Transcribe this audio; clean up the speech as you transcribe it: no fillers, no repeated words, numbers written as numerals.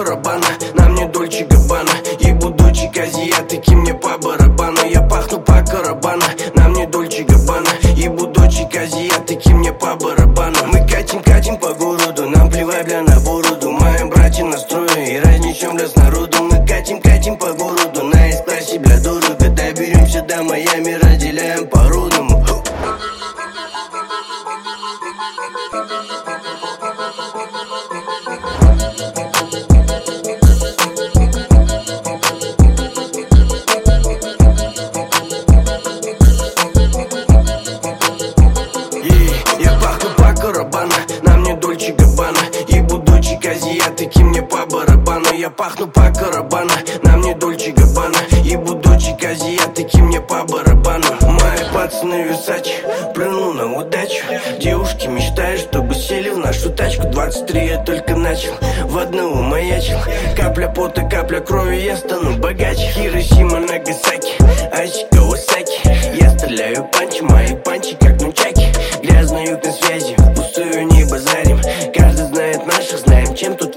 барабану, нам не Дольче Габбана. Ебу дочек азиатки, мне по барабану. Я пахну по карабану, нам не Дольче Габбана. Ебу дочек азиатки, мне по барабану. Мы катим по городу, нам плевать, бля, на бороду. Моим братьям настроен и разнесем, бля, с народу. Мы катим по городу, на S-классе, бля, дорого. Доберемся до Майами, разделяем по-родному. Я пахну по карабану, нам не Дольче Габбана. Ебу дочек азиатки, мне по барабану. Я пахну по карабану, нам не Дольче Габбана. Ебу дочек азиатки, мне по барабану. Мои пацаны Версачи, плюну на удачу. Девушки мечтают, чтобы сели в нашу тачку. 23 я только начал, в одного маячил. Капля пота, капля крови, я стану богаче. Хиросима, Нагасаки, Айчи, Кавасаки. Я стреляю панчи, мои панчи как нунчаки. Грязные на связи, пустую не базарим. Каждый знает наших, знаем, чем тут